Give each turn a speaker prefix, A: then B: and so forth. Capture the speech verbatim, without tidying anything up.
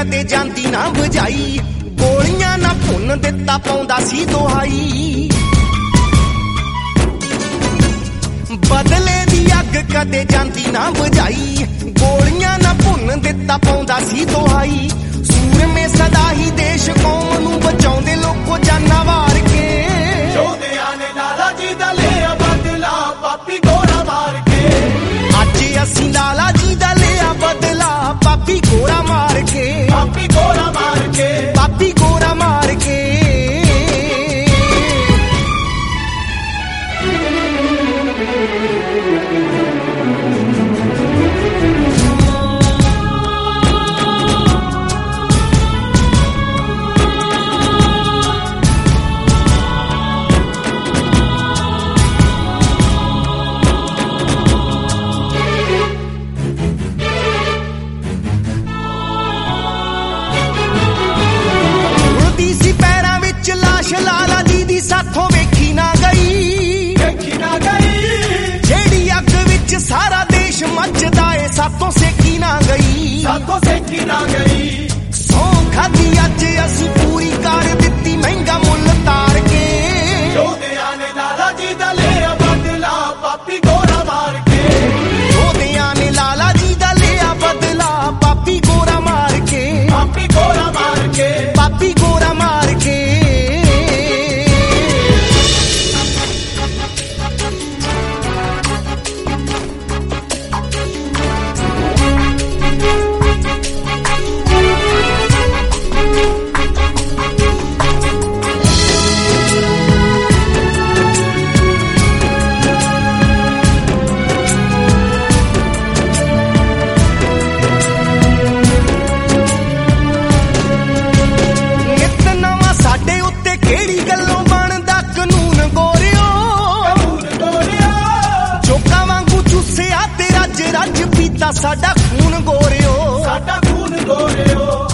A: कदे जांदी ना बुझाई, गोलियां ना भुन दिता पाउंदा सी दुहाई। बदले दी अग कदे जांदी ना बुझाई, गोलियां ना भुन दिता पाउंदा सी दुहाई। सूर में सदा ही देश कौम नू बचाउंदे लोको जाना वार के,
B: योधिया ने लाला जी दा लिया बदला पापी गोरा मार के।
A: अज असीं लाला जी दा लिया बदला पापी गोरा मार के,
B: पापी गोरा मार के,
A: पापी गोरा मार के। लाला जी दी साथों वेखी ना गई,
B: वेखी ना गई।
A: जेड़ी अग विच सारा देश मचदा ए साथों सेकी ना गई,
B: साथों सेकी ना गई।
A: सौ खादी अज असीं पूरी कर दित्ती महंगा मुल तार के,
B: योधिया ने लाला जी दा लिया बदला पापी गोरा मार के।
A: योधिया ने लाला जी दा लिया बदला पापी गोरा मार के,
B: पापी गोरा मार के,
A: पापी गोरा मार के। साडा खून गोरियो,
B: साडा खून गोरियो।